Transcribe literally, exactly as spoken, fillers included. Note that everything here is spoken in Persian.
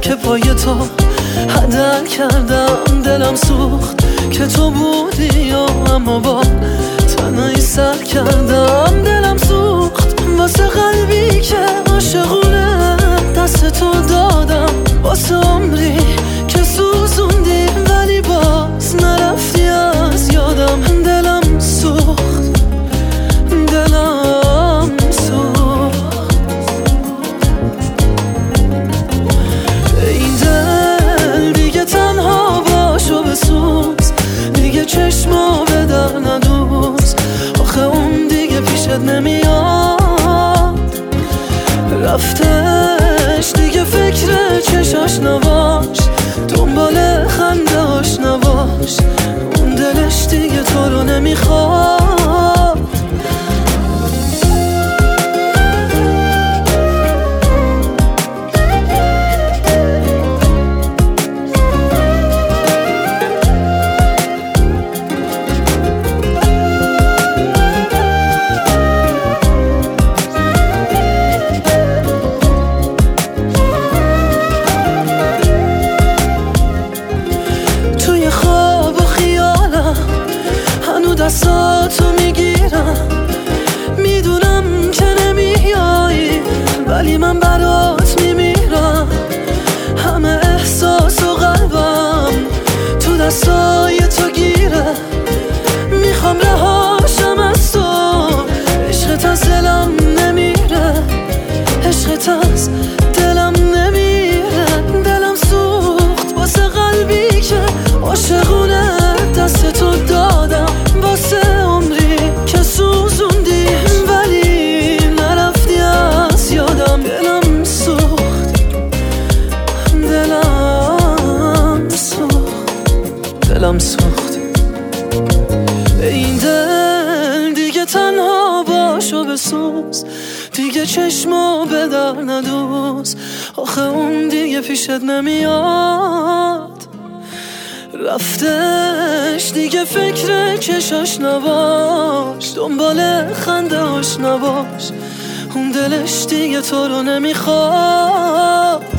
که پای تو هدر کردم. دلم سوخت که تو بودی و اما با تنهایی سر کردم. دلم سوخت واسه قلبی که عاشقونه دست تو دادم. واسه عمری که سوزوندی ولی باز نرفتی از یادم. دلم سوخت دلم سوخت این دل دیگه تنها باشو بسوز، دیگه چشمو به در ندوز. آخه اون دیگه پیشت نمیاد، رفتش دیگه فکر چشاش نباش، دنبال خنده هاش نباش. اون دلش دیگه تو رو نمیخواد. دستاتو میگیرم، میدونم که نمیایی ولی من برات میمیرم. همه احساس و قلبم تو دستای تو گیره، میخوام رهاشم از تو. عشقت از دلم نمیره، عشقت از دلم نمیره. دلم سوخت واسه قلبی که عاشقونه دست تو دادم. واسه عمری که سوزوندی ولی نرفتی از یادم. دلم سوخت دلم سوخت دلم سوخت این دل دیگه تنها باشو بسوز، دیگه چشمو به در ندوز. آخه اون دیگه پیشت نمیاد، رفتش دیگه فکر چشاش نباش، دنبال خنده هاش نباش. اون دلش دیگه تو رو نمیخواد.